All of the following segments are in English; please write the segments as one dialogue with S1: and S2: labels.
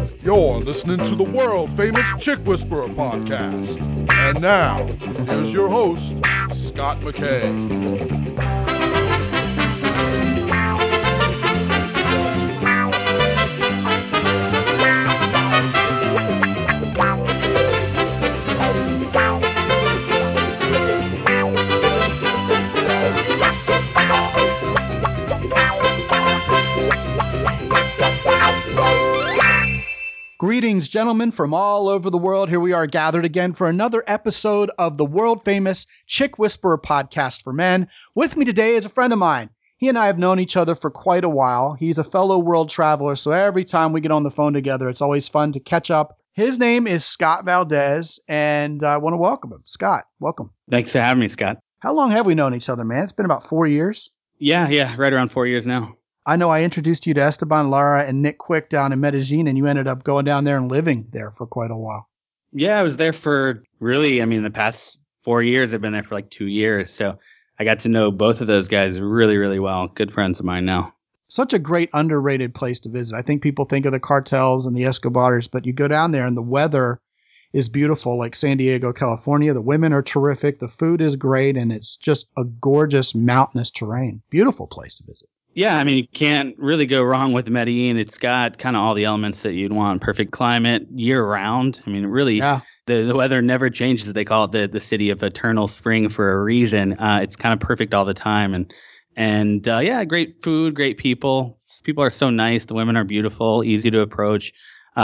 S1: You're listening to the world famous Chick Whisperer podcast. And now, here's your host, Scott McKay.
S2: Greetings, gentlemen, from all over the world. Here we are gathered again for another episode of the world-famous Chick Whisperer podcast for men. With me today is a friend of mine. He and I have known each other for quite a while. He's a fellow world traveler, so every time we get on the phone together, it's always fun to catch up. His name is Scott Valdez, and I want to welcome him. Scott, welcome.
S3: Thanks for having me, Scott.
S2: How long have we known each other, man? It's been about 4 years.
S3: Yeah, right around 4 years now.
S2: I know I introduced you to Esteban Lara and Nick Quick down in Medellin, and you ended up going down there and living there for quite a while.
S3: Yeah, I was there for the past 4 years. I've been there for like 2 years. So I got to know both of those guys really, really well. Good friends of mine now.
S2: Such a great underrated place to visit. I think people think of the cartels and the Escobars, but you go down there and the weather is beautiful, like San Diego, California. The women are terrific. The food is great, and it's just a gorgeous mountainous terrain. Beautiful place to visit.
S3: Yeah, I mean, you can't really go wrong with Medellin. It's got kind of all the elements that you'd want. Perfect climate year round. I mean, really, the weather never changes. They call it the city of eternal spring for a reason. It's kind of perfect all the time. And great food, great people. People are so nice. The women are beautiful, easy to approach.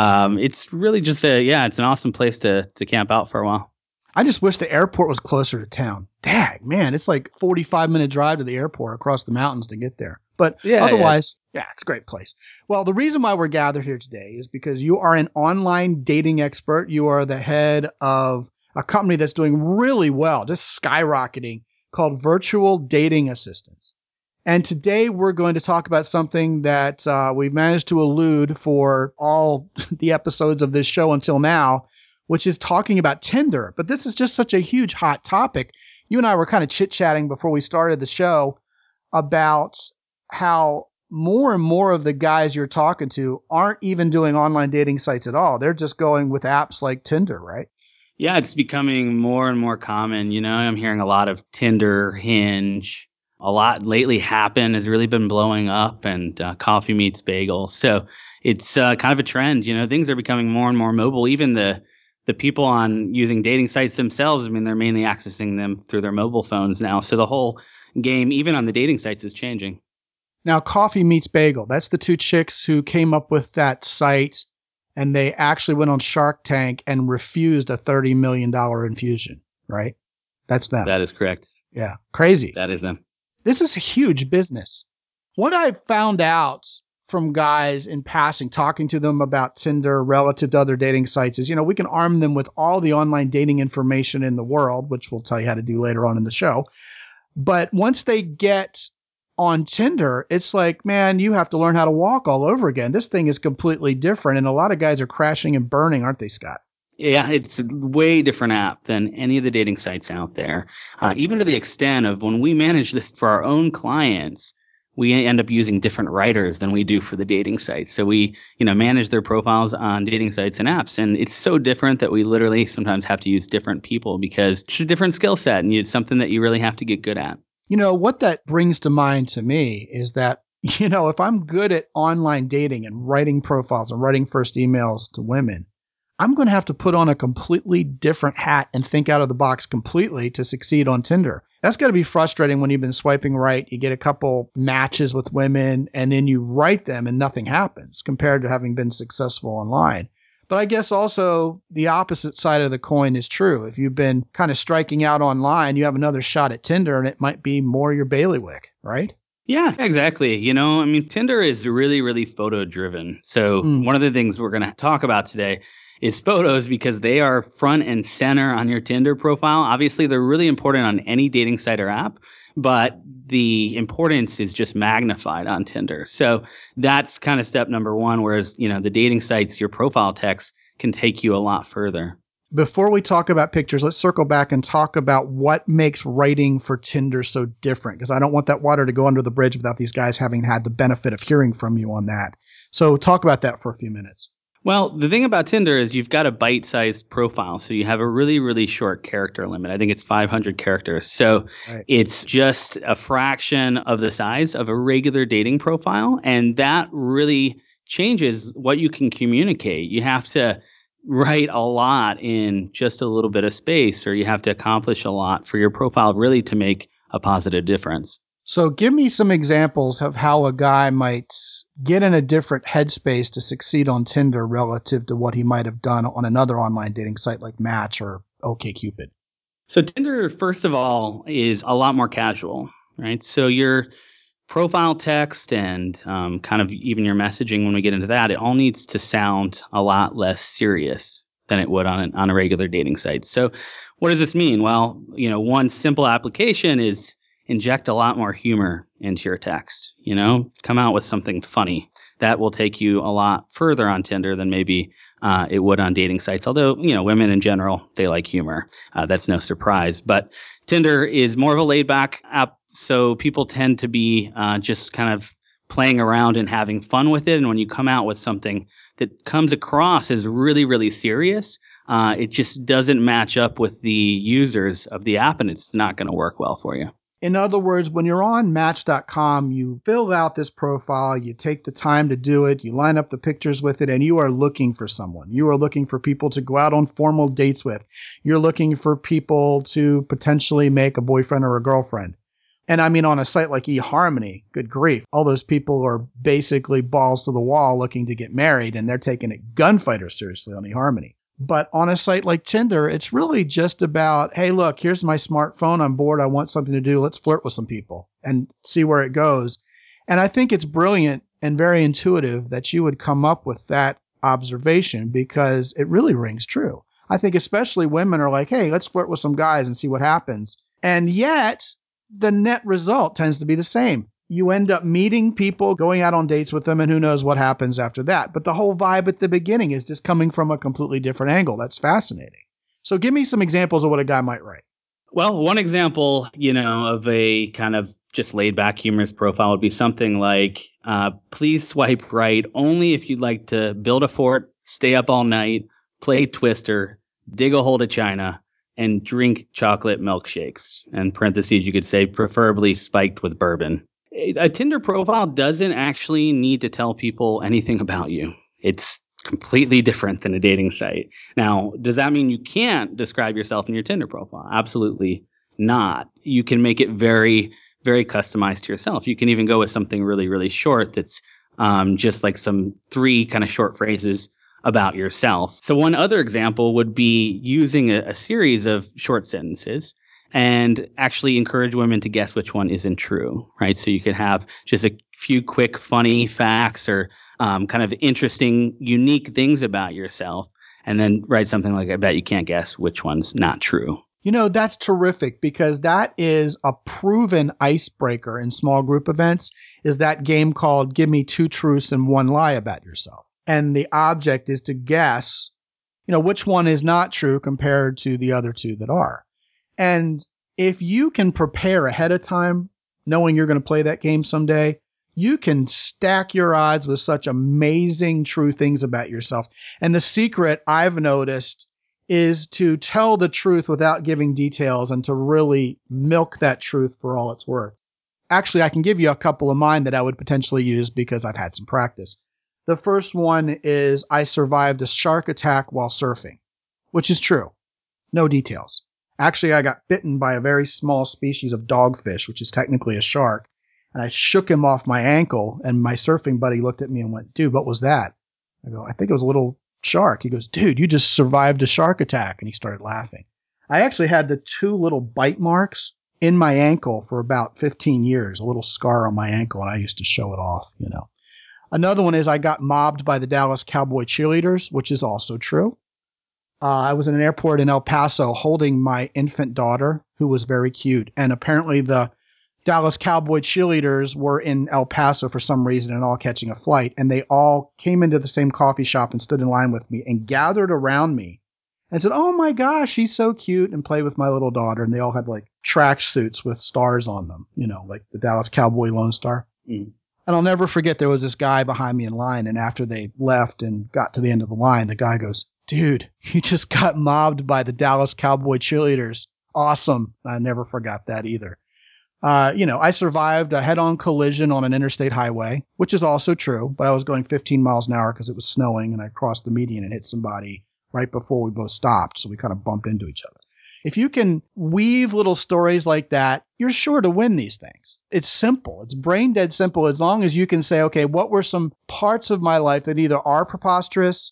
S3: It's really just it's an awesome place to camp out for a while.
S2: I just wish the airport was closer to town. Dang, man, it's like 45-minute drive to the airport across the mountains to get there. But otherwise, it's a great place. Well, the reason why we're gathered here today is because you are an online dating expert. You are the head of a company that's doing really well, just skyrocketing, called Virtual Dating Assistants. And today we're going to talk about something that we've managed to elude for all the episodes of this show until now, which is talking about Tinder. But this is just such a huge hot topic. You and I were kind of chit-chatting before we started the show about how more and more of the guys you're talking to aren't even doing online dating sites at all. They're just going with apps like Tinder, right?
S3: Yeah, it's becoming more and more common. You know, I'm hearing a lot of Tinder, Hinge. A lot lately Happen has really been blowing up, and Coffee Meets Bagel. So it's kind of a trend. You know, things are becoming more and more mobile. Even the people on using dating sites themselves, I mean, they're mainly accessing them through their mobile phones now. So the whole game, even on the dating sites, is changing.
S2: Now, Coffee Meets Bagel, that's the two chicks who came up with that site, and they actually went on Shark Tank and refused a $30 million infusion, right? That's them.
S3: That is correct.
S2: Yeah, crazy.
S3: That is them.
S2: This is a huge business. What I've found out from guys in passing, talking to them about Tinder relative to other dating sites is, we can arm them with all the online dating information in the world, which we'll tell you how to do later on in the show. But once they get on Tinder, it's like, man, you have to learn how to walk all over again. This thing is completely different. And a lot of guys are crashing and burning, aren't they, Scott?
S3: Yeah, it's a way different app than any of the dating sites out there. Even to the extent of when we manage this for our own clients, we end up using different writers than we do for the dating sites. So we, manage their profiles on dating sites and apps. And it's so different that we literally sometimes have to use different people because it's a different skill set and it's something that you really have to get good at.
S2: What that brings to mind to me is that, if I'm good at online dating and writing profiles and writing first emails to women, I'm going to have to put on a completely different hat and think out of the box completely to succeed on Tinder. That's got to be frustrating when you've been swiping right, you get a couple matches with women, and then you write them and nothing happens compared to having been successful online. But I guess also the opposite side of the coin is true. If you've been kind of striking out online, you have another shot at Tinder and it might be more your bailiwick, right?
S3: Yeah, exactly. Tinder is really, really photo driven. So one of the things we're going to talk about today is photos because they are front and center on your Tinder profile. Obviously, they're really important on any dating site or app, but the importance is just magnified on Tinder. So that's kind of step number one, whereas, the dating sites, your profile text can take you a lot further.
S2: Before we talk about pictures, let's circle back and talk about what makes writing for Tinder so different, because I don't want that water to go under the bridge without these guys having had the benefit of hearing from you on that. So talk about that for a few minutes.
S3: Well, the thing about Tinder is you've got a bite-sized profile, so you have a really, really short character limit. I think it's 500 characters. So It's just a fraction of the size of a regular dating profile, and that really changes what you can communicate. You have to write a lot in just a little bit of space, or you have to accomplish a lot for your profile really to make a positive difference.
S2: So give me some examples of how a guy might get in a different headspace to succeed on Tinder relative to what he might have done on another online dating site like Match or OkCupid.
S3: So Tinder, first of all, is a lot more casual, right? So your profile text and kind of even your messaging, when we get into that, it all needs to sound a lot less serious than it would on a regular dating site. So what does this mean? Well, one simple application is inject a lot more humor into your text, come out with something funny. That will take you a lot further on Tinder than maybe it would on dating sites. Although, women in general, they like humor. That's no surprise. But Tinder is more of a laid back app. So people tend to be just kind of playing around and having fun with it. And when you come out with something that comes across as really, really serious, it just doesn't match up with the users of the app, and it's not going to work well for you.
S2: In other words, when you're on Match.com, you fill out this profile, you take the time to do it, you line up the pictures with it, and you are looking for someone. You are looking for people to go out on formal dates with. You're looking for people to potentially make a boyfriend or a girlfriend. And I mean, on a site like eHarmony, good grief, all those people are basically balls to the wall looking to get married, and they're taking it gunfighter seriously on eHarmony. But on a site like Tinder, it's really just about, hey, look, here's my smartphone. I'm bored. I want something to do. Let's flirt with some people and see where it goes. And I think it's brilliant and very intuitive that you would come up with that observation, because it really rings true. I think especially women are like, hey, let's flirt with some guys and see what happens. And yet the net result tends to be the same. You end up meeting people, going out on dates with them, and who knows what happens after that. But the whole vibe at the beginning is just coming from a completely different angle. That's fascinating. So give me some examples of what a guy might write.
S3: Well, one example, of a kind of just laid back humorous profile would be something like, please swipe right only if you'd like to build a fort, stay up all night, play Twister, dig a hole to China, and drink chocolate milkshakes. And parentheses, you could say preferably spiked with bourbon. A Tinder profile doesn't actually need to tell people anything about you. It's completely different than a dating site. Now, does that mean you can't describe yourself in your Tinder profile? Absolutely not. You can make it very, very customized to yourself. You can even go with something really, really short that's just like some 3 kind of short phrases about yourself. So one other example would be using a series of short sentences and actually encourage women to guess which one isn't true, right? So you could have just a few quick, funny facts or kind of interesting, unique things about yourself, and then write something like, I bet you can't guess which one's not true.
S2: That's terrific, because that is a proven icebreaker in small group events, is that game called Give Me 2 Truths and 1 Lie About Yourself. And the object is to guess, which one is not true compared to the other 2 that are. And if you can prepare ahead of time, knowing you're going to play that game someday, you can stack your odds with such amazing true things about yourself. And the secret I've noticed is to tell the truth without giving details and to really milk that truth for all it's worth. Actually, I can give you a couple of mine that I would potentially use because I've had some practice. The first one is I survived a shark attack while surfing, which is true. No details. Actually, I got bitten by a very small species of dogfish, which is technically a shark, and I shook him off my ankle, and my surfing buddy looked at me and went, dude, what was that? I go, I think it was a little shark. He goes, dude, you just survived a shark attack, and he started laughing. I actually had the 2 little bite marks in my ankle for about 15 years, a little scar on my ankle, and I used to show it off, Another one is I got mobbed by the Dallas Cowboy cheerleaders, which is also true. I was in an airport in El Paso holding my infant daughter, who was very cute. And apparently the Dallas Cowboy cheerleaders were in El Paso for some reason and all catching a flight. And they all came into the same coffee shop and stood in line with me and gathered around me and said, oh my gosh, she's so cute, and played with my little daughter. And they all had like track suits with stars on them, like the Dallas Cowboy Lone Star. Mm. And I'll never forget there was this guy behind me in line, and after they left and got to the end of the line, the guy goes, "Dude, you just got mobbed by the Dallas Cowboy cheerleaders. Awesome." I never forgot that either. I survived a head-on collision on an interstate highway, which is also true, but I was going 15 miles an hour because it was snowing, and I crossed the median and hit somebody right before we both stopped, so we kind of bumped into each other. If you can weave little stories like that, you're sure to win these things. It's simple. It's brain dead simple as long as you can say, okay, what were some parts of my life that either are preposterous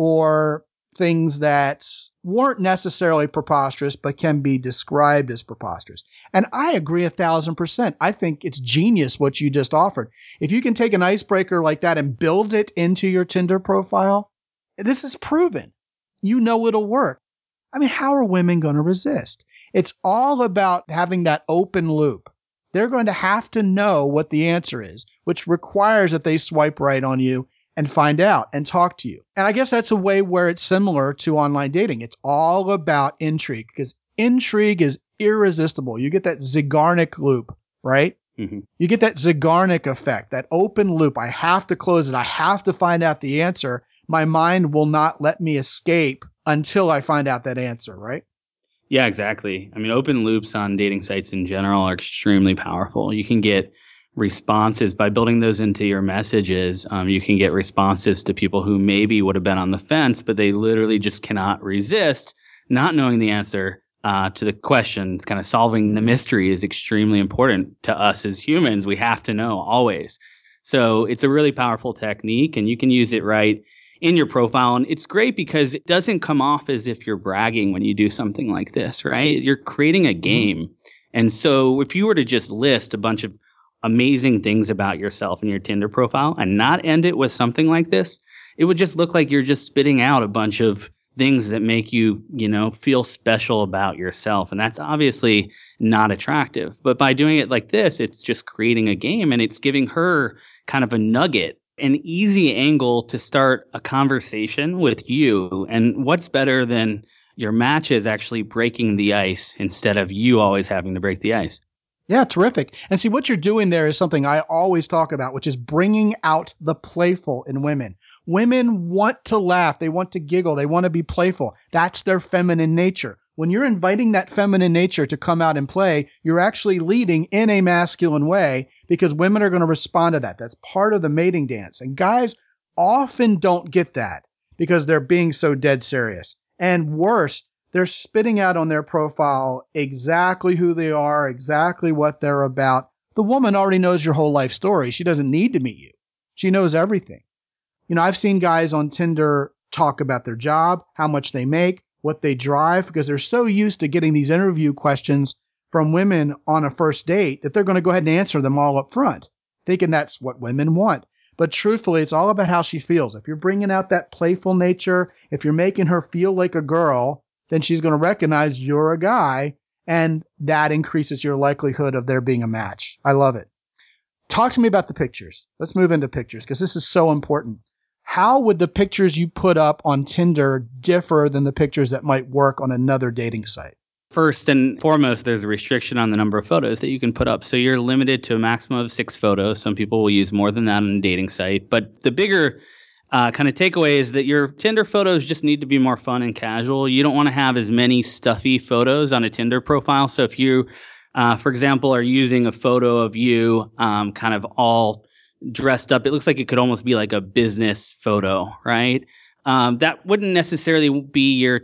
S2: or things that weren't necessarily preposterous but can be described as preposterous. And I agree 1,000%. I think it's genius what you just offered. If you can take an icebreaker like that and build it into your Tinder profile, this is proven. You know it'll work. I mean, how are women going to resist? It's all about having that open loop. They're going to have to know what the answer is, which requires that they swipe right on you and find out and talk to you. And I guess that's a way where it's similar to online dating. It's all about intrigue because intrigue is irresistible. You get that Zeigarnik loop, right? Mm-hmm. You get that Zeigarnik effect, that open loop. I have to close it. I have to find out the answer. My mind will not let me escape until I find out that answer, right?
S3: Yeah, exactly. I mean, open loops on dating sites in general are extremely powerful. You can get responses by building those into your messages. You can get responses to people who maybe would have been on the fence, but they literally just cannot resist not knowing the answer to the question. Kind of solving the mystery is extremely important to us as humans. We have to know always. So it's a really powerful technique, and you can use it right in your profile. And it's great because it doesn't come off as if you're bragging when you do something like this, right? You're creating a game. And so if you were to just list a bunch of amazing things about yourself in your Tinder profile and not end it with something like this, it would just look like you're just spitting out a bunch of things that make you, feel special about yourself. And that's obviously not attractive. But by doing it like this, it's just creating a game, and it's giving her kind of a nugget, an easy angle to start a conversation with you. And what's better than your matches actually breaking the ice instead of you always having to break the ice?
S2: Yeah, terrific. And see, what you're doing there is something I always talk about, which is bringing out the playful in women. Women want to laugh. They want to giggle. They want to be playful. That's their feminine nature. When you're inviting that feminine nature to come out and play, you're actually leading in a masculine way because women are going to respond to that. That's part of the mating dance. And guys often don't get that because they're being so dead serious. And worse, they're spitting out on their profile exactly who they are, exactly what they're about. The woman already knows your whole life story. She doesn't need to meet you. She knows everything. I've seen guys on Tinder talk about their job, how much they make, what they drive, because they're so used to getting these interview questions from women on a first date that they're going to go ahead and answer them all up front, thinking that's what women want. But truthfully, it's all about how she feels. If you're bringing out that playful nature, if you're making her feel like a girl, then she's going to recognize you're a guy, and that increases your likelihood of there being a match. I love it. Talk to me about the pictures. Let's move into pictures because this is so important. How would the pictures you put up on Tinder differ than the pictures that might work on another dating site?
S3: First and foremost, there's a restriction on the number of photos that you can put up. So you're limited to a maximum of 6 photos. Some people will use more than that on a dating site. But the bigger kind of takeaway is that your Tinder photos just need to be more fun and casual. You don't want to have as many stuffy photos on a Tinder profile. So if you, for example, are using a photo of you kind of all dressed up, it looks like it could almost be like a business photo, right? That wouldn't necessarily be your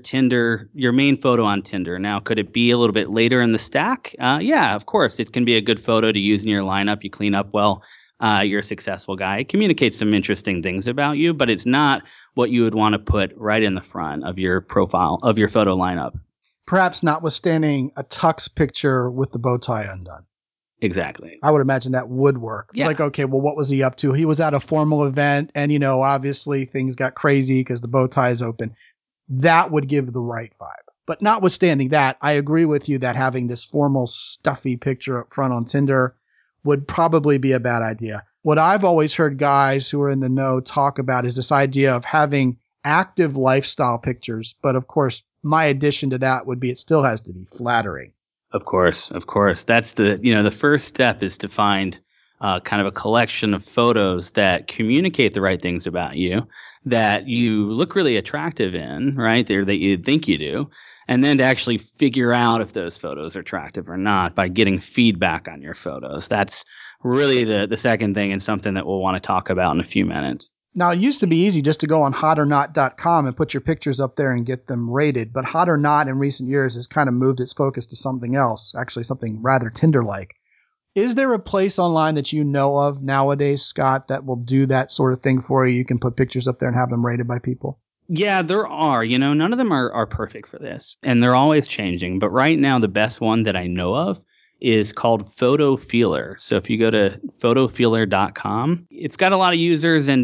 S3: main photo on Tinder. Now, could it be a little bit later in the stack? Yeah, of course. It can be a good photo to use in your lineup. You clean up well. You're a successful guy. It communicates some interesting things about you, but it's not what you would want to put right in the front of your profile, of your photo lineup.
S2: Perhaps notwithstanding a tux picture with the bow tie undone.
S3: Exactly.
S2: I would imagine that would work. It's like, okay, well, what was he up to? He was at a formal event and, obviously things got crazy because the bow tie is open. That would give the right vibe. But notwithstanding that, I agree with you that having this formal, stuffy picture up front on Tinder would probably be a bad idea. What I've always heard guys who are in the know talk about is this idea of having active lifestyle pictures. But of course, my addition to that would be it still has to be flattering.
S3: Of course. That's the first step is to find kind of a collection of photos that communicate the right things about you, that you look really attractive in, right? There that you think you do. And then to actually figure out if those photos are attractive or not by getting feedback on your photos. That's really the second thing, and something that we'll want to talk about in a few minutes.
S2: Now, it used to be easy just to go on hotornot.com and put your pictures up there and get them rated. But Hot or Not in recent years has kind of moved its focus to something else, actually something rather Tinder-like. Is there a place online that you know of nowadays, Scott, that will do that sort of thing for you? You can put pictures up there and have them rated by people?
S3: Yeah, there are. None of them are perfect for this, and they're always changing. But right now, the best one that I know of is called PhotoFeeler. So if you go to photofeeler.com, it's got a lot of users, and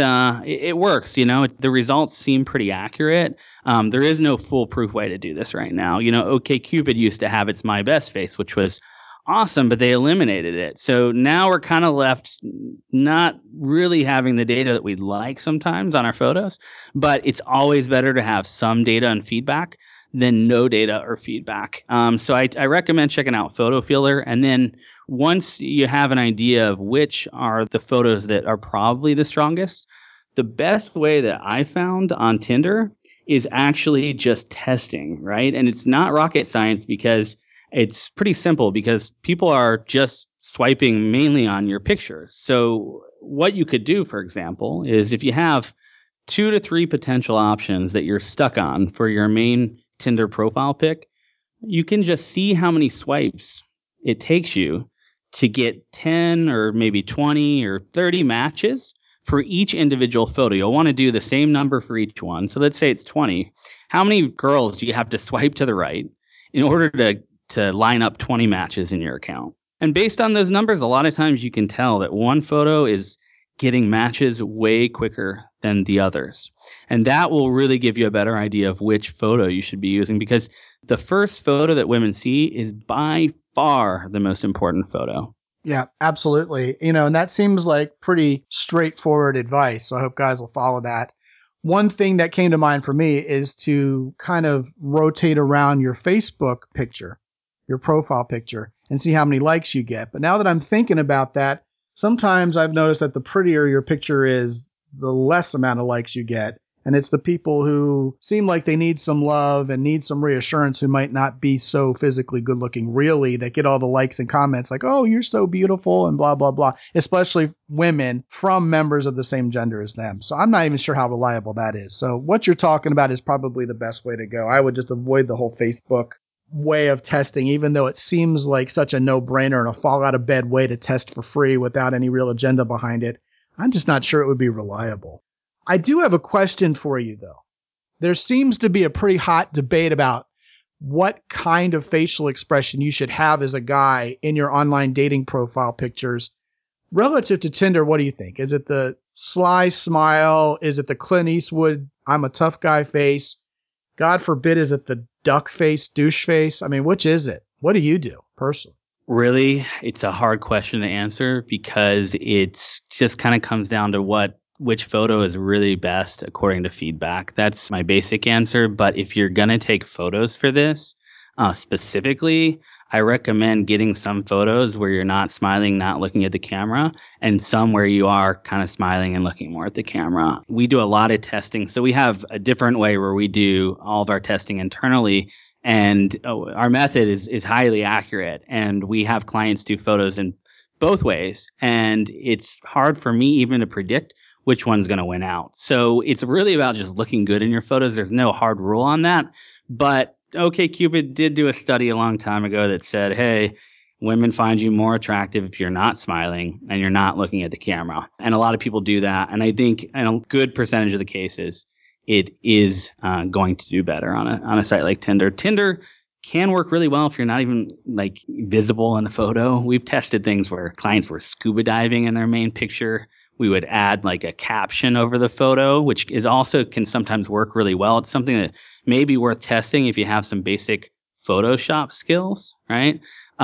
S3: it works. The results seem pretty accurate. There is no foolproof way to do this right now. OkCupid used to have its My Best Face, which was awesome, but they eliminated it. So now we're kind of left not really having the data that we'd like sometimes on our photos, but it's always better to have some data and feedback than no data or feedback. So I recommend checking out PhotoFeeler. And then once you have an idea of which are the photos that are probably the strongest, the best way that I found on Tinder is actually just testing, right? And it's not rocket science, because it's pretty simple, because people are just swiping mainly on your pictures. So what you could do, for example, is if you have 2 to 3 potential options that you're stuck on for your main Tinder profile pic, you can just see how many swipes it takes you to get 10 or maybe 20 or 30 matches for each individual photo. You'll want to do the same number for each one. So let's say it's 20. How many girls do you have to swipe to the right in order to line up 20 matches in your account? And based on those numbers, a lot of times you can tell that one photo is getting matches way quicker than the others. And that will really give you a better idea of which photo you should be using, because the first photo that women see is by far the most important photo.
S2: Yeah, absolutely. And that seems like pretty straightforward advice. So I hope guys will follow that. One thing that came to mind for me is to kind of rotate around your Facebook picture, your profile picture, and see how many likes you get. But now that I'm thinking about that, sometimes I've noticed that the prettier your picture is, the less amount of likes you get. And it's the people who seem like they need some love and need some reassurance, who might not be so physically good looking, really, that get all the likes and comments like, oh, you're so beautiful and blah, blah, blah, especially women from members of the same gender as them. So I'm not even sure how reliable that is. So what you're talking about is probably the best way to go. I would just avoid the whole Facebook way of testing, even though it seems like such a no-brainer and a fall out of bed way to test for free without any real agenda behind it. I'm just not sure it would be reliable. I do have a question for you, though. There seems to be a pretty hot debate about what kind of facial expression you should have as a guy in your online dating profile pictures. Relative to Tinder, what do you think? Is it the sly smile? Is it the Clint Eastwood, I'm a tough guy face? God forbid, is it the duck face, douche face? I mean, which is it? What do you do personally?
S3: Really, it's a hard question to answer, because it's just kind of comes down to which photo is really best according to feedback. That's my basic answer. But if you're going to take photos for this, specifically, I recommend getting some photos where you're not smiling, not looking at the camera, and some where you are kind of smiling and looking more at the camera. We do a lot of testing. So we have a different way where we do all of our testing internally, and our method is highly accurate. And we have clients do photos in both ways. And it's hard for me even to predict which one's going to win out. So it's really about just looking good in your photos. There's no hard rule on that. But OkCupid did do a study a long time ago that said, hey, women find you more attractive if you're not smiling and you're not looking at the camera. And a lot of people do that. And I think in a good percentage of the cases, it is going to do better on a site like Tinder. Tinder can work really well if you're not even like visible in the photo. We've tested things where clients were scuba diving in their main picture. We would add like a caption over the photo, which is also can sometimes work really well. It's something that may be worth testing if you have some basic Photoshop skills, right?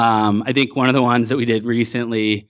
S3: I think one of the ones that we did recently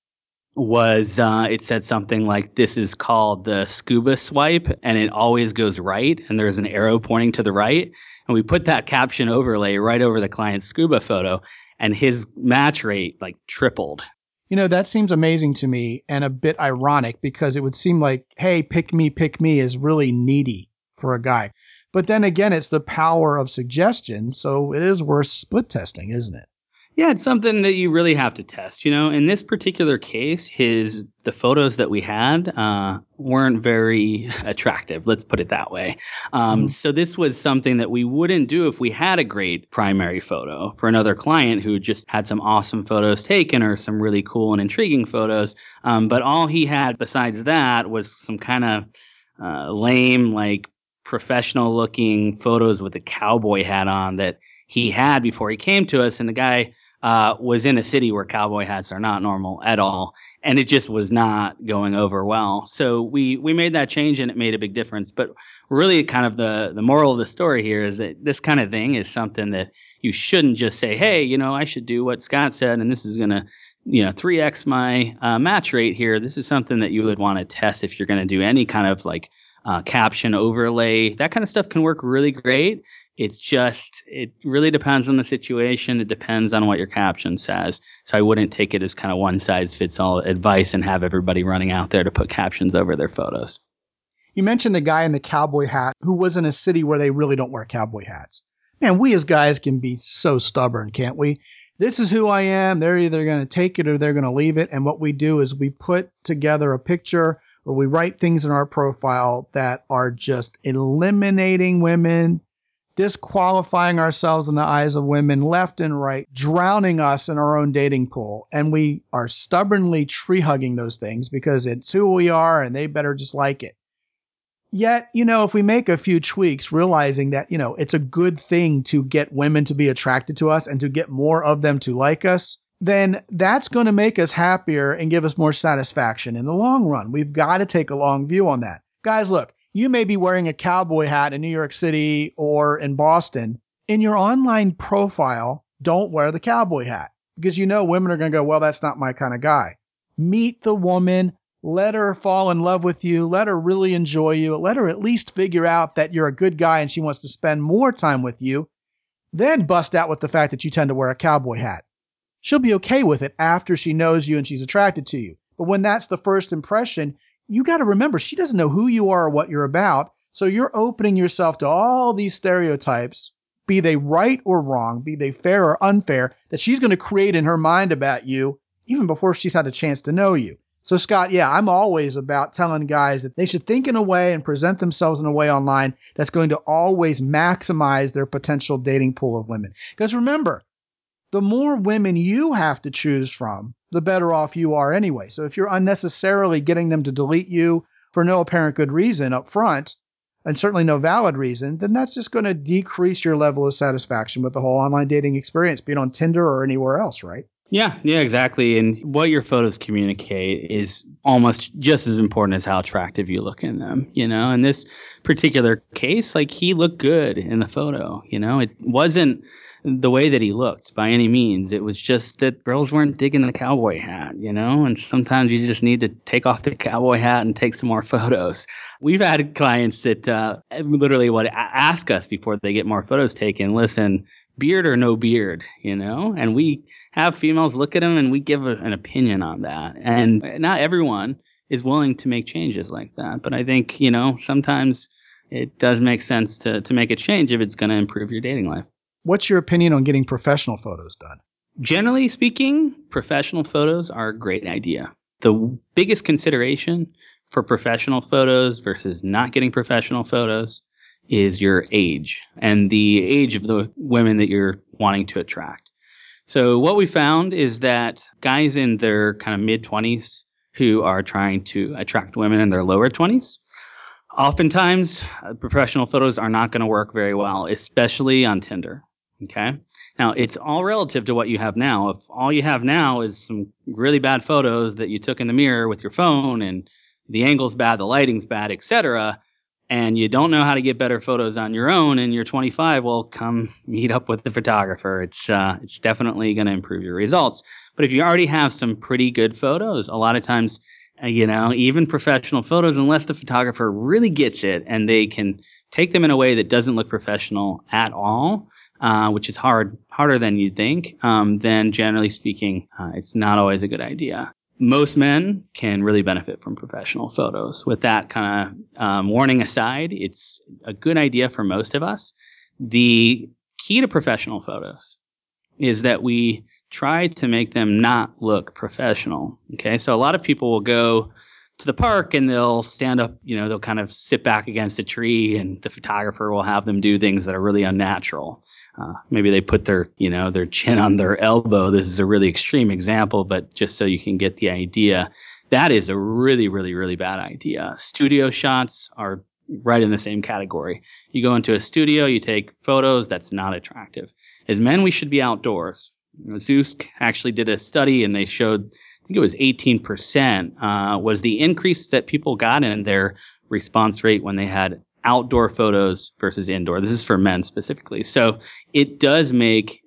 S3: was it said something like, this is called the scuba swipe, and it always goes right, and there's an arrow pointing to the right. And we put that caption overlay right over the client's scuba photo, and his match rate like tripled.
S2: That seems amazing to me and a bit ironic because it would seem like, hey, pick me is really needy for a guy. But then again, it's the power of suggestion. So it is worth split testing, isn't it?
S3: Yeah, it's something that you really have to test. In this particular case, the photos that we had weren't very attractive. Let's put it that way. So this was something that we wouldn't do if we had a great primary photo for another client who just had some awesome photos taken or some really cool and intriguing photos. But all he had besides that was some kind of lame, like professional looking photos with a cowboy hat on that he had before he came to us. And the guy was in a city where cowboy hats are not normal at all. And it just was not going over well. So we made that change and it made a big difference. But really kind of the moral of the story here is that this kind of thing is something that you shouldn't just say, hey, I should do what Scott said and this is going to 3x my match rate here. This is something that you would want to test if you're going to do any kind of like caption overlay. That kind of stuff can work really great. It really depends on the situation. It depends on what your caption says. So I wouldn't take it as kind of one size fits all advice and have everybody running out there to put captions over their photos.
S2: You mentioned the guy in the cowboy hat who was in a city where they really don't wear cowboy hats. Man, we as guys can be so stubborn, can't we? This is who I am. They're either going to take it or they're going to leave it. And what we do is we put together a picture or we write things in our profile that are just eliminating women, disqualifying ourselves in the eyes of women left and right, drowning us in our own dating pool. And we are stubbornly tree hugging those things because it's who we are and they better just like it. Yet, if we make a few tweaks, realizing that, it's a good thing to get women to be attracted to us and to get more of them to like us, then that's going to make us happier and give us more satisfaction in the long run. We've got to take a long view on that. Guys, look, you may be wearing a cowboy hat in New York City or in Boston. In your online profile, don't wear the cowboy hat because women are going to go, well, that's not my kind of guy. Meet the woman. Let her fall in love with you. Let her really enjoy you. Let her at least figure out that you're a good guy and she wants to spend more time with you. Then bust out with the fact that you tend to wear a cowboy hat. She'll be okay with it after she knows you and she's attracted to you. But when that's the first impression, you got to remember she doesn't know who you are or what you're about. So you're opening yourself to all these stereotypes, be they right or wrong, be they fair or unfair, that she's going to create in her mind about you even before she's had a chance to know you. So Scott, yeah, I'm always about telling guys that they should think in a way and present themselves in a way online that's going to always maximize their potential dating pool of women. Because remember, the more women you have to choose from, the better off you are anyway. So if you're unnecessarily getting them to delete you for no apparent good reason up front, and certainly no valid reason, then that's just going to decrease your level of satisfaction with the whole online dating experience, be it on Tinder or anywhere else, right?
S3: Yeah, exactly. And what your photos communicate is almost just as important as how attractive you look in them. In this particular case, like he looked good in the photo. It wasn't the way that he looked by any means. It was just that girls weren't digging the cowboy hat, and sometimes you just need to take off the cowboy hat and take some more photos. We've had clients that literally ask us before they get more photos taken, listen, beard or no beard, and we have females look at them and we give an opinion on that. And not everyone is willing to make changes like that. But I think, sometimes it does make sense to make a change if it's going to improve your dating life.
S2: What's your opinion on getting professional photos done?
S3: Generally speaking, professional photos are a great idea. The biggest consideration for professional photos versus not getting professional photos is your age and the age of the women that you're wanting to attract. So what we found is that guys in their kind of mid-20s who are trying to attract women in their lower 20s, oftentimes professional photos are not going to work very well, especially on Tinder. Okay. Now, it's all relative to what you have now. If all you have now is some really bad photos that you took in the mirror with your phone and the angle's bad, the lighting's bad, etc., and you don't know how to get better photos on your own and you're 25, well, come meet up with the photographer. It's definitely going to improve your results. But if you already have some pretty good photos, a lot of times, even professional photos, unless the photographer really gets it and they can take them in a way that doesn't look professional at all, which is harder than you'd think, then generally speaking, it's not always a good idea. Most men can really benefit from professional photos. With that kind of warning aside, it's a good idea for most of us. The key to professional photos is that we try to make them not look professional. Okay, so a lot of people will go to the park and they'll stand up, they'll kind of sit back against a tree, and the photographer will have them do things that are really unnatural. Maybe they put their chin on their elbow. This is a really extreme example, but just so you can get the idea, that is a really, really, really bad idea. Studio shots are right in the same category. You go into a studio, you take photos, that's not attractive. As men, we should be outdoors. Zoosk actually did a study, and they showed, I think it was 18% was the increase that people got in their response rate when they had outdoor photos versus indoor. This is for men specifically. So it does make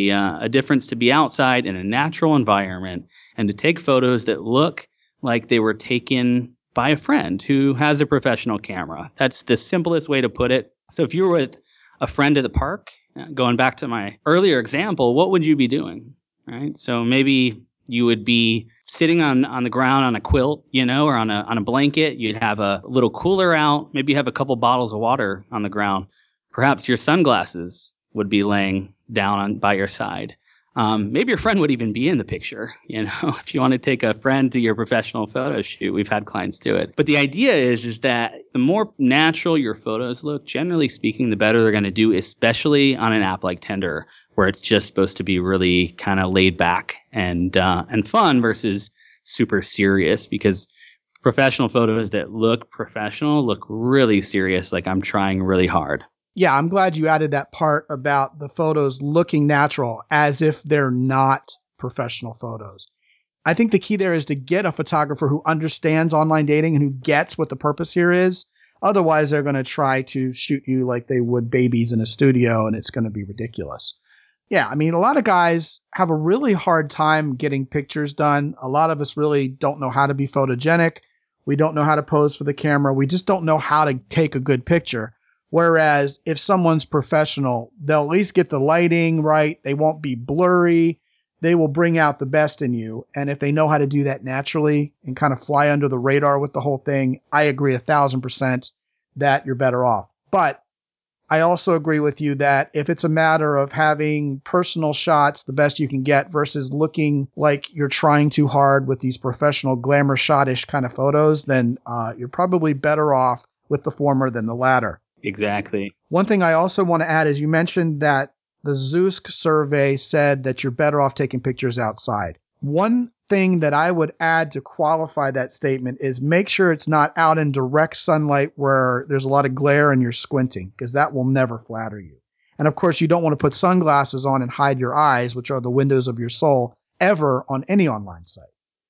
S3: a difference to be outside in a natural environment and to take photos that look like they were taken by a friend who has a professional camera. That's the simplest way to put it. So if you were with a friend at the park, going back to my earlier example, what would you be doing? Right? So maybe you would be sitting on the ground on a quilt, or on a blanket. You'd have a little cooler out. Maybe you have a couple bottles of water on the ground. Perhaps your sunglasses would be laying down by your side. Maybe your friend would even be in the picture, if you want to take a friend to your professional photo shoot. We've had clients do it. But the idea is that the more natural your photos look, generally speaking, the better they're going to do, especially on an app like Tinder, where it's just supposed to be really kind of laid back and fun versus super serious, because professional photos that look professional look really serious, like I'm trying really hard.
S2: Yeah, I'm glad you added that part about the photos looking natural as if they're not professional photos. I think the key there is to get a photographer who understands online dating and who gets what the purpose here is. Otherwise, they're going to try to shoot you like they would babies in a studio, and it's going to be ridiculous. Yeah, I mean, a lot of guys have a really hard time getting pictures done. A lot of us really don't know how to be photogenic. We don't know how to pose for the camera. We just don't know how to take a good picture. Whereas if someone's professional, they'll at least get the lighting right. They won't be blurry. They will bring out the best in you. And if they know how to do that naturally and kind of fly under the radar with the whole thing, I agree 1,000% that you're better off. But I also agree with you that if it's a matter of having personal shots, the best you can get, versus looking like you're trying too hard with these professional glamour shot-ish kind of photos, then you're probably better off with the former than the latter.
S3: Exactly.
S2: One thing I also want to add is you mentioned that the Zoosk survey said that you're better off taking pictures outside. One thing that I would add to qualify that statement is make sure it's not out in direct sunlight where there's a lot of glare and you're squinting, because that will never flatter you. And of course, you don't want to put sunglasses on and hide your eyes, which are the windows of your soul, ever on any online site.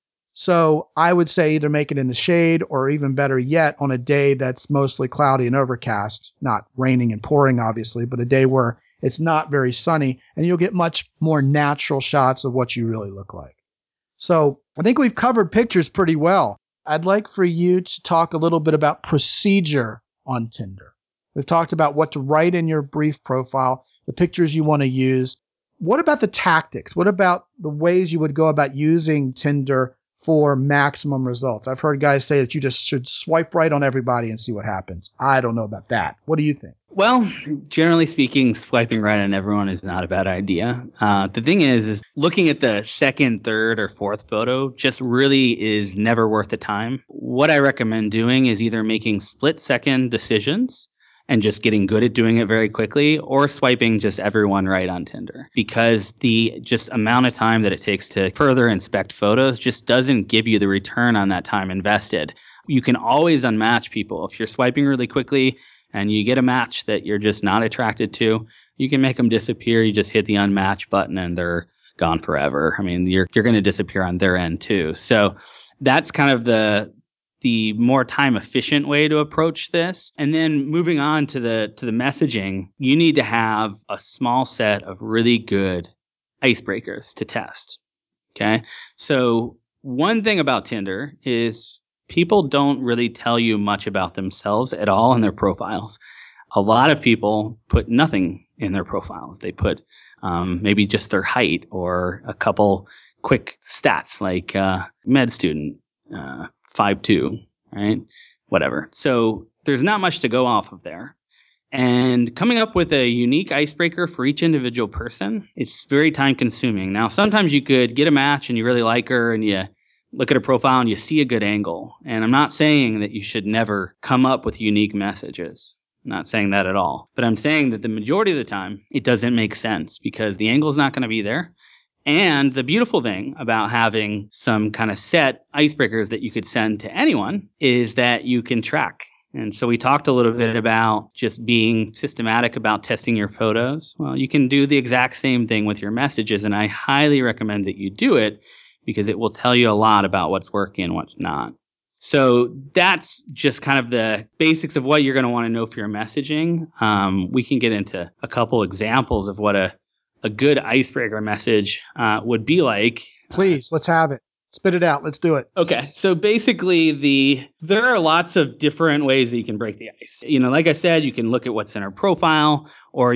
S2: So I would say either make it in the shade, or even better yet, on a day that's mostly cloudy and overcast, not raining and pouring, obviously, but a day where it's not very sunny, and you'll get much more natural shots of what you really look like. So I think we've covered pictures pretty well. I'd like for you to talk a little bit about procedure on Tinder. We've talked about what to write in your brief profile, the pictures you want to use. What about the tactics? What about the ways you would go about using Tinder for maximum results? I've heard guys say that you just should swipe right on everybody and see what happens. I don't know about that. What do you think?
S3: Well, generally speaking, swiping right on everyone is not a bad idea. The thing is looking at the second, third, or fourth photo just really is never worth the time. What I recommend doing is either making split-second decisions and just getting good at doing it very quickly, or swiping just everyone right on Tinder, because the just amount of time that it takes to further inspect photos just doesn't give you the return on that time invested. You can always unmatch people. If you're swiping really quickly and you get a match that you're just not attracted to, you can make them disappear. You just hit the unmatch button and they're gone forever. I mean, you're going to disappear on their end too. So that's kind of the more time efficient way to approach this. And then moving on to the messaging, you need to have a small set of really good icebreakers to test. Okay. So one thing about Tinder is people don't really tell you much about themselves at all in their profiles. A lot of people put nothing in their profiles. They put maybe just their height or a couple quick stats like med student, 5'2", right? Whatever. So there's not much to go off of there. And coming up with a unique icebreaker for each individual person, it's very time consuming. Now, sometimes you could get a match and you really like her and you look at her profile and you see a good angle. And I'm not saying that you should never come up with unique messages. I'm not saying that at all. But I'm saying that the majority of the time, it doesn't make sense because the angle is not going to be there. And the beautiful thing about having some kind of set icebreakers that you could send to anyone is that you can track. And so we talked a little bit about just being systematic about testing your photos. Well, you can do the exact same thing with your messages, and I highly recommend that you do it because it will tell you a lot about what's working and what's not. So that's just kind of the basics of what you're going to want to know for your messaging. We can get into a couple examples of what a good icebreaker message would be like.
S2: Please, let's have it. Spit it out. Let's do it.
S3: Okay. So basically, there are lots of different ways that you can break the ice. Like I said, you can look at what's in our profile, or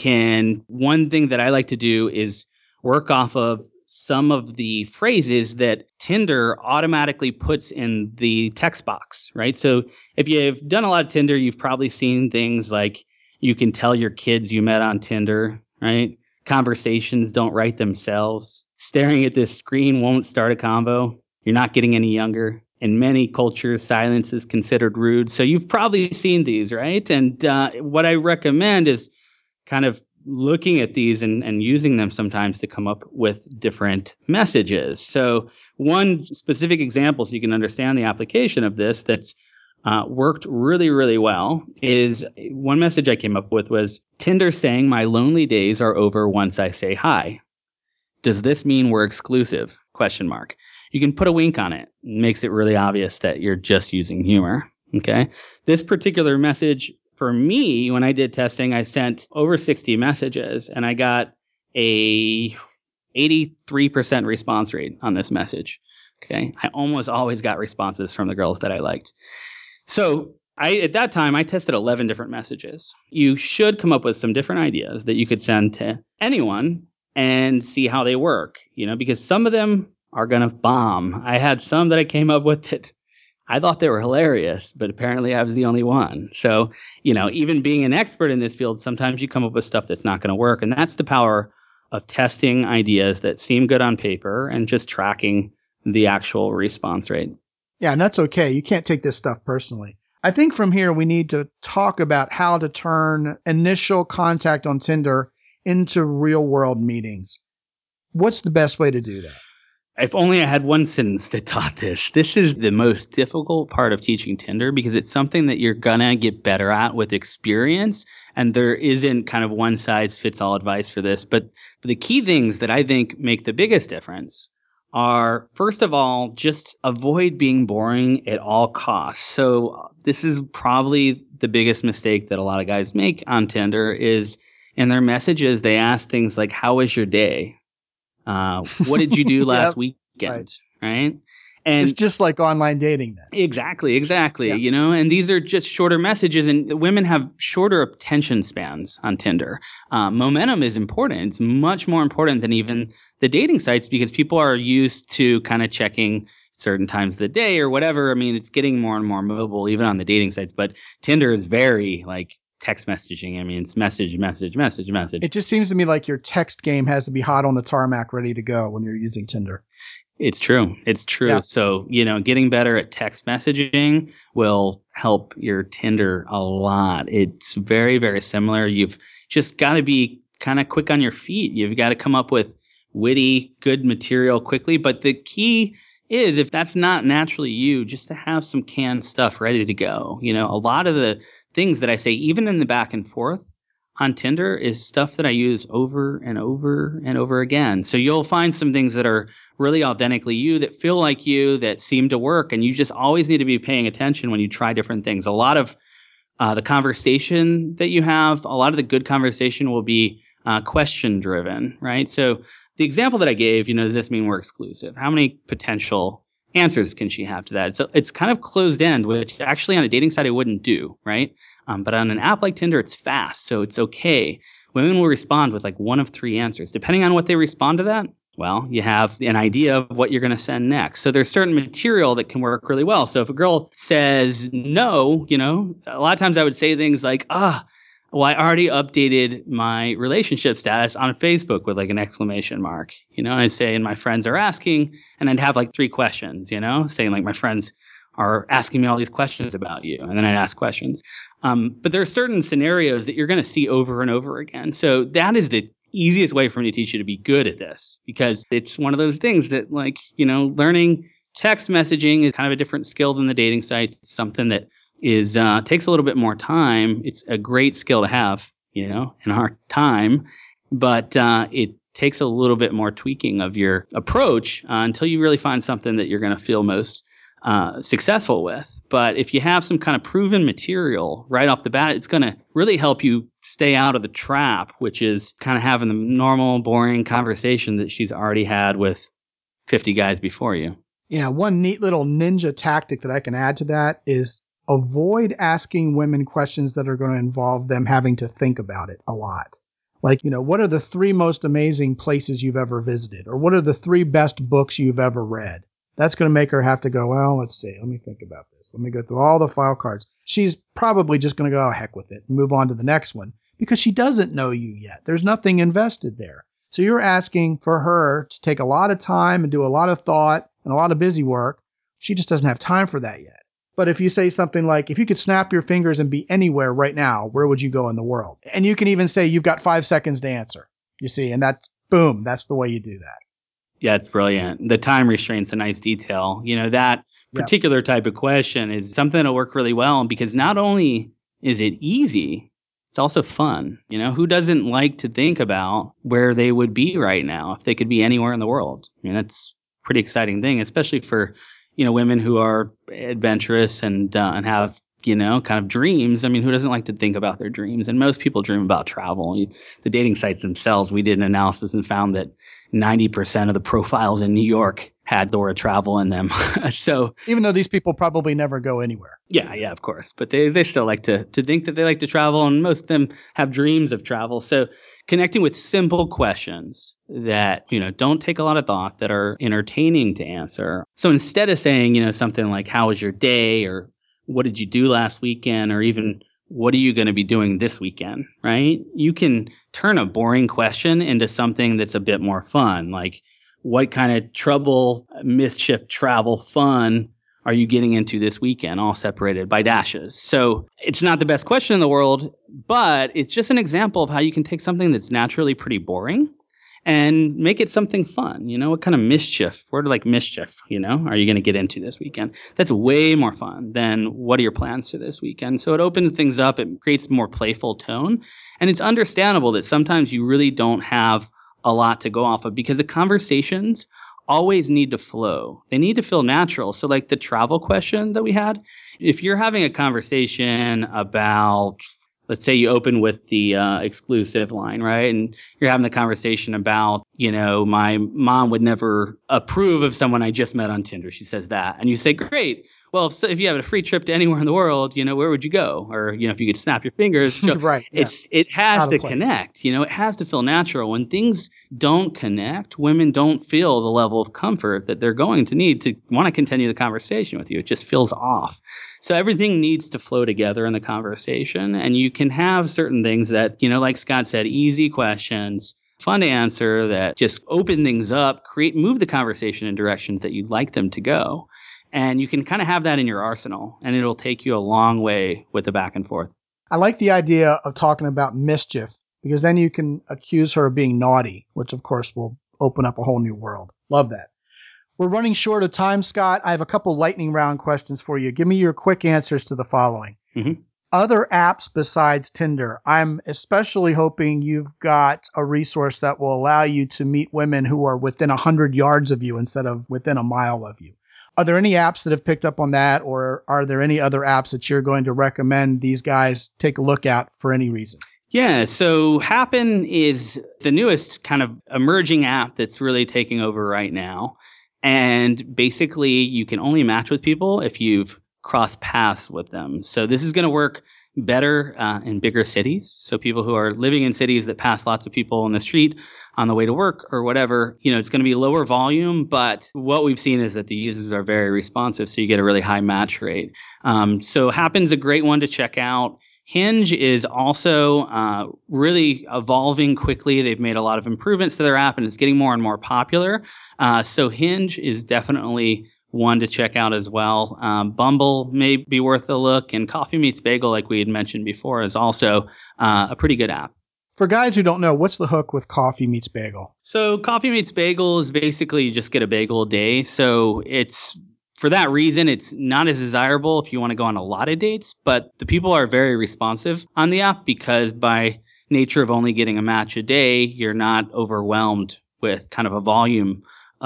S3: one thing that I like to do is work off of some of the phrases that Tinder automatically puts in the text box, right? So if you've done a lot of Tinder, you've probably seen things like you can tell your kids you met on Tinder, right? Conversations don't write themselves. Staring at this screen won't start a convo. You're not getting any younger. In many cultures, silence is considered rude. So you've probably seen these, right? And what I recommend is kind of looking at these and using them sometimes to come up with different messages. So one specific example, so you can understand the application of this that's worked really, really well, is one message I came up with was Tinder saying my lonely days are over once I say hi. Does this mean we're exclusive? ? You can put a wink on it. It makes it really obvious that you're just using humor. Okay. This particular message for me, when I did testing, I sent over 60 messages and I got a 83% response rate on this message. Okay. I almost always got responses from the girls that I liked. So at that time, I tested 11 different messages. You should come up with some different ideas that you could send to anyone and see how they work, because some of them are going to bomb. I had some that I came up with that I thought they were hilarious, but apparently I was the only one. So, even being an expert in this field, sometimes you come up with stuff that's not going to work. And that's the power of testing ideas that seem good on paper and just tracking the actual response rate.
S2: Yeah, and that's okay. You can't take this stuff personally. I think from here, we need to talk about how to turn initial contact on Tinder into real world meetings. What's the best way to do that?
S3: If only I had one sentence that taught this. This is the most difficult part of teaching Tinder because it's something that you're gonna get better at with experience. And there isn't kind of one size fits all advice for this. But the key things that I think make the biggest difference are, first of all, just avoid being boring at all costs. So this is probably the biggest mistake that a lot of guys make on Tinder is in their messages, they ask things like, how was your day? What did you do last weekend? Right.
S2: And it's just like online dating then.
S3: Exactly. Yeah. And these are just shorter messages, and women have shorter attention spans on Tinder. Momentum is important. It's much more important than even the dating sites because people are used to kind of checking certain times of the day or whatever. I mean, it's getting more and more mobile even on the dating sites, but Tinder is very text messaging. I mean, it's message.
S2: It just seems to me like your text game has to be hot on the tarmac, ready to go when you're using Tinder.
S3: It's true. Yeah. So, getting better at text messaging will help your Tinder a lot. It's very, very similar. You've just got to be kind of quick on your feet. You've got to come up with witty, good material quickly. But the key is, if that's not naturally you, just to have some canned stuff ready to go. A lot of the things that I say, even in the back and forth on Tinder, is stuff that I use over and over and over again. So you'll find some things that are really authentically you, that feel like you, that seem to work. And you just always need to be paying attention when you try different things. A lot of the conversation that you have, a lot of the good conversation will be question driven, right? So the example that I gave, does this mean we're exclusive? How many potential answers can she have to that? So it's kind of closed end, which actually on a dating site I wouldn't do, right? But on an app like Tinder, it's fast, so it's okay. women will respond with like one of three answers. Depending on what they respond to that, well, you have an idea of what you're going to send next. So there's certain material that can work really well. So if a girl says no, a lot of times I would say things like, well, I already updated my relationship status on Facebook with like an exclamation mark. I'd say, and my friends are asking, and I'd have like three questions, saying like my friends are asking me all these questions about you. And then I'd ask questions. But there are certain scenarios that you're going to see over and over again. So that is the easiest way for me to teach you to be good at this, because it's one of those things that learning text messaging is kind of a different skill than the dating sites. It's something that is takes a little bit more time. It's a great skill to have, in our time, but it takes a little bit more tweaking of your approach until you really find something that you're going to feel most successful with. But if you have some kind of proven material right off the bat, it's going to really help you stay out of the trap, which is kind of having the normal, boring conversation that she's already had with 50 guys before you.
S2: Yeah, one neat little ninja tactic that I can add to that is avoid asking women questions that are going to involve them having to think about it a lot. Like, what are the 3 most amazing places you've ever visited? Or what are the 3 best books you've ever read? That's going to make her have to go, well, let's see. Let me think about this. Let me go through all the file cards. She's probably just going to go, oh, heck with it, and move on to the next one because she doesn't know you yet. There's nothing invested there. So you're asking for her to take a lot of time and do a lot of thought and a lot of busy work. She just doesn't have time for that yet. But if you say something like, if you could snap your fingers and be anywhere right now, where would you go in the world? And you can even say you've got 5 seconds to answer, you see, and that's boom. That's the way you do that.
S3: Yeah, it's brilliant. The time restraint's a nice detail. That particular type of question is something that'll work really well because not only is it easy, it's also fun. Who doesn't like to think about where they would be right now if they could be anywhere in the world? That's a pretty exciting thing, especially for, women who are adventurous and have, kind of dreams. I mean, who doesn't like to think about their dreams? And most people dream about travel. The dating sites themselves, we did an analysis and found that 90% of the profiles in New York had the word travel in them. So
S2: even though these people probably never go anywhere.
S3: Yeah, of course. But they still like to think that they like to travel, and most of them have dreams of travel. So connecting with simple questions that, don't take a lot of thought, that are entertaining to answer. So instead of saying, something like, how was your day? Or what did you do last weekend? Or even, what are you going to be doing this weekend? Right? You can turn a boring question into something that's a bit more fun. Like, what kind of trouble, mischief, travel, fun are you getting into this weekend? All separated by dashes. So it's not the best question in the world, but it's just an example of how you can take something that's naturally pretty boring and make it something fun. What kind of mischief, word like mischief, are you going to get into this weekend? That's way more fun than what are your plans for this weekend? So it opens things up. It creates a more playful tone. And it's understandable that sometimes you really don't have a lot to go off of because the conversations always need to flow. They need to feel natural. So like the travel question that we had, if you're having a conversation about, let's say you open with the exclusive line, right? And you're having the conversation about, my mom would never approve of someone I just met on Tinder. She says that. And you say, great. Well, if you have a free trip to anywhere in the world, where would you go? Or, if you could snap your fingers.
S2: Right. Yeah.
S3: It has to connect. It has to feel natural. When things don't connect, women don't feel the level of comfort that they're going to need to want to continue the conversation with you. It just feels off. So everything needs to flow together in the conversation. And you can have certain things that, like Scott said, easy questions, fun to answer, that just open things up, move the conversation in directions that you'd like them to go. And you can kind of have that in your arsenal, and it'll take you a long way with the back and forth.
S2: I like the idea of talking about mischief because then you can accuse her of being naughty, which of course will open up a whole new world. Love that. We're running short of time, Scott. I have a couple lightning round questions for you. Give me your quick answers to the following.
S3: Mm-hmm.
S2: Other apps besides Tinder. I'm especially hoping you've got a resource that will allow you to meet women who are within 100 yards of you instead of within a mile of you. Are there any apps that have picked up on that, or are there any other apps that you're going to recommend these guys take a look at for any reason?
S3: Yeah, so Happen is the newest kind of emerging app that's really taking over right now. And basically, you can only match with people if you've crossed paths with them. So this is going to work better in bigger cities. So people who are living in cities that pass lots of people in the street on the way to work or whatever, it's going to be lower volume. But what we've seen is that the users are very responsive. So you get a really high match rate. So Happen's a great one to check out. Hinge is also really evolving quickly. They've made a lot of improvements to their app and it's getting more and more popular. So Hinge is definitely one to check out as well. Bumble may be worth a look, and Coffee Meets Bagel, like we had mentioned before, is also a pretty good app.
S2: For guys who don't know, what's the hook with Coffee Meets Bagel?
S3: So Coffee Meets Bagel is basically you just get a bagel a day. So it's for that reason, it's not as desirable if you want to go on a lot of dates, but the people are very responsive on the app because by nature of only getting a match a day, you're not overwhelmed with kind of a volume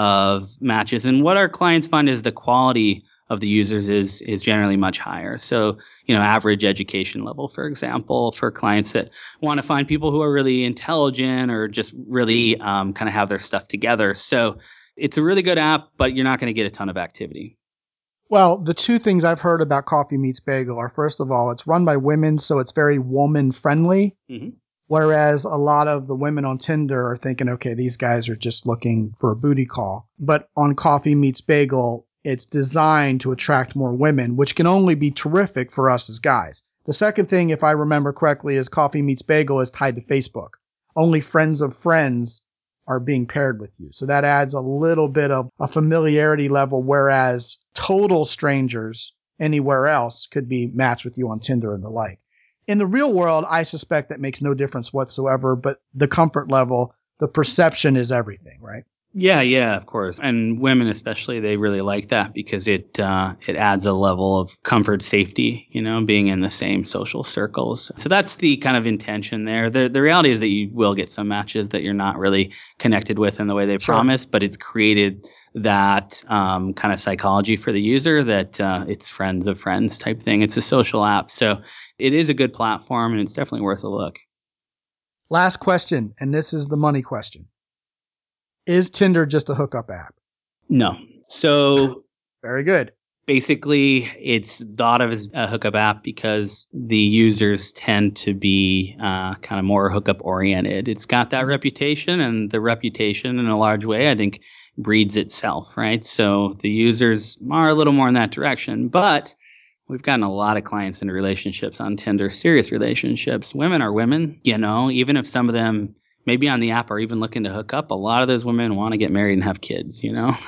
S3: of matches. And what our clients find is the quality of the users is generally much higher. So, average education level, for example, for clients that want to find people who are really intelligent or just really kind of have their stuff together. So it's a really good app, but you're not going to get a ton of activity.
S2: Well, the two things I've heard about Coffee Meets Bagel are, first of all, it's run by women, so it's very woman friendly. Mm-hmm. Whereas a lot of the women on Tinder are thinking, okay, these guys are just looking for a booty call. But on Coffee Meets Bagel, it's designed to attract more women, which can only be terrific for us as guys. The second thing, if I remember correctly, is Coffee Meets Bagel is tied to Facebook. Only friends of friends are being paired with you. So that adds a little bit of a familiarity level, whereas total strangers anywhere else could be matched with you on Tinder and the like. In the real world, I suspect that makes no difference whatsoever, but the comfort level, the perception is everything, right?
S3: Yeah, of course. And women especially, they really like that because it adds a level of comfort, safety, being in the same social circles. So that's the kind of intention there. The reality is that you will get some matches that you're not really connected with in the way they promise, but it's created that kind of psychology for the user that it's friends of friends type thing. It's a social app. So it is a good platform and it's definitely worth a look.
S2: Last question, and this is the money question. Is Tinder just a hookup app?
S3: No. So
S2: very good.
S3: Basically, it's thought of as a hookup app because the users tend to be kind of more hookup oriented. It's got that reputation, and the reputation in a large way, I think, breeds itself, right? So the users are a little more in that direction, but we've gotten a lot of clients into relationships on Tinder, serious relationships. Women are women, even if some of them maybe on the app are even looking to hook up, a lot of those women want to get married and have kids,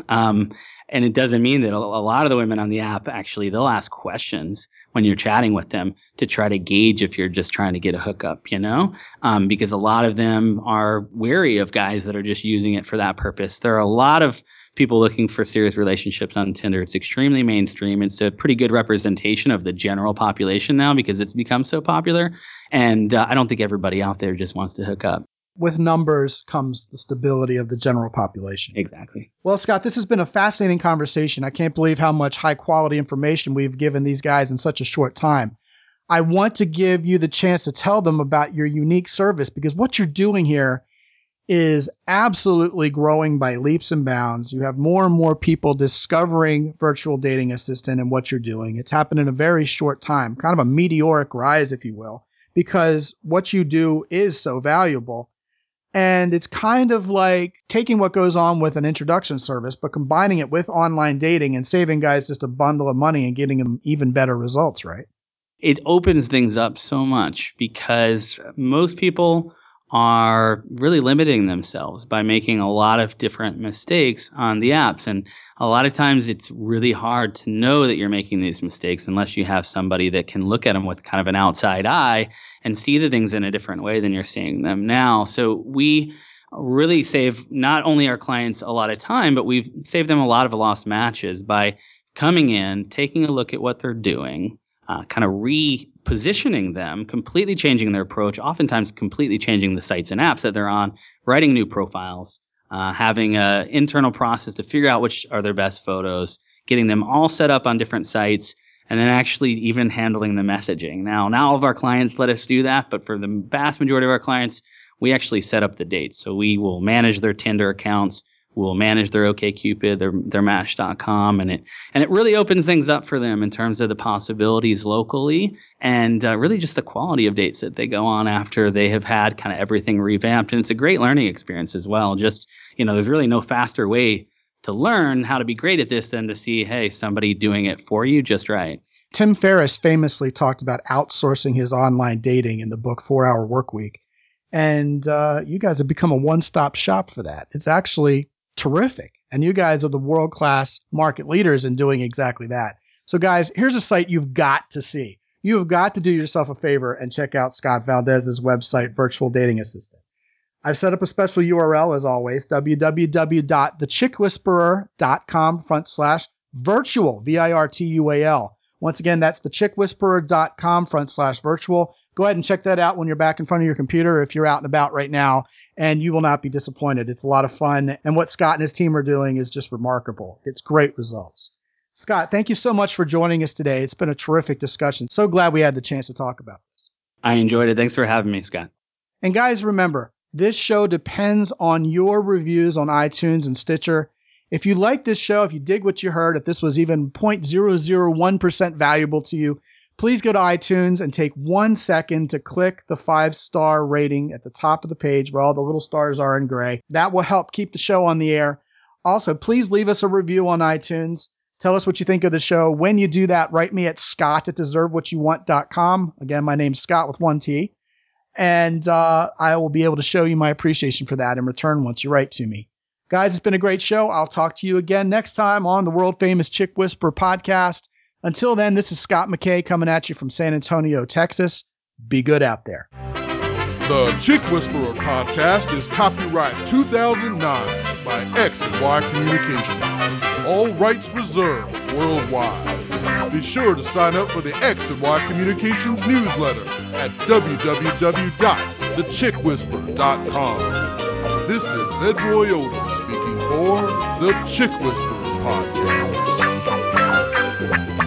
S3: and it doesn't mean that a lot of the women on the app, actually, they'll ask questions when you're chatting with them to try to gauge if you're just trying to get a hookup, because a lot of them are wary of guys that are just using it for that purpose. There are a lot of people looking for serious relationships on Tinder. It's extremely mainstream. It's a pretty good representation of the general population now because it's become so popular. And I don't think everybody out there just wants to hook up.
S2: With numbers comes the stability of the general population.
S3: Exactly.
S2: Well, Scott, this has been a fascinating conversation. I can't believe how much high quality information we've given these guys in such a short time. I want to give you the chance to tell them about your unique service because what you're doing here is absolutely growing by leaps and bounds. You have more and more people discovering Virtual Dating Assistant and what you're doing. It's happened in a very short time, kind of a meteoric rise, if you will, because what you do is so valuable. And it's kind of like taking what goes on with an introduction service, but combining it with online dating and saving guys just a bundle of money and getting them even better results, right?
S3: It opens things up so much because most people are really limiting themselves by making a lot of different mistakes on the apps. And a lot of times it's really hard to know that you're making these mistakes unless you have somebody that can look at them with kind of an outside eye and see the things in a different way than you're seeing them now. So we really save not only our clients a lot of time, but we've saved them a lot of lost matches by coming in, taking a look at what they're doing, kind of repositioning them, completely changing their approach, oftentimes completely changing the sites and apps that they're on, writing new profiles, having an internal process to figure out which are their best photos, getting them all set up on different sites, and then actually even handling the messaging. Now, not all of our clients let us do that, but for the vast majority of our clients, we actually set up the dates. So we will manage their Tinder accounts. will manage their OkCupid, their Match.com, and it really opens things up for them in terms of the possibilities locally and really just the quality of dates that they go on after they have had kind of everything revamped. And it's a great learning experience as well. Just, there's really no faster way to learn how to be great at this than to see, hey, somebody doing it for you just right.
S2: Tim Ferriss famously talked about outsourcing his online dating in the book 4 Hour Workweek. And you guys have become a one-stop shop for that. It's actually terrific. And you guys are the world-class market leaders in doing exactly that. So guys, here's a site you've got to see. You have got to do yourself a favor and check out Scott Valdez's website, Virtual Dating Assistant. I've set up a special URL as always, www.thechickwhisperer.com/virtual, VIRTUAL. Once again, that's thechickwhisperer.com/virtual. Go ahead and check that out when you're back in front of your computer if you're out and about right now, and you will not be disappointed. It's a lot of fun, and what Scott and his team are doing is just remarkable. It's great results. Scott, thank you so much for joining us today. It's been a terrific discussion. So glad we had the chance to talk about this.
S3: I enjoyed it. Thanks for having me, Scott.
S2: And guys, remember, this show depends on your reviews on iTunes and Stitcher. If you like this show, if you dig what you heard, if this was even 0.001% valuable to you, please go to iTunes and take 1 second to click the 5-star rating at the top of the page where all the little stars are in gray. That will help keep the show on the air. Also, please leave us a review on iTunes. Tell us what you think of the show. When you do that, write me at scott@deservewhatyouwant.com. Again, my name's Scott with 1 T. And I will be able to show you my appreciation for that in return once you write to me. Guys, it's been a great show. I'll talk to you again next time on the world famous Chick Whisperer podcast. Until then, this is Scott McKay coming at you from San Antonio, Texas. Be good out there.
S1: The Chick Whisperer podcast is copyright 2009 by X&Y Communications. All rights reserved worldwide. Be sure to sign up for the X&Y Communications newsletter at www.thechickwhisperer.com. This is Ed Roy Odom speaking for the Chick Whisperer podcast.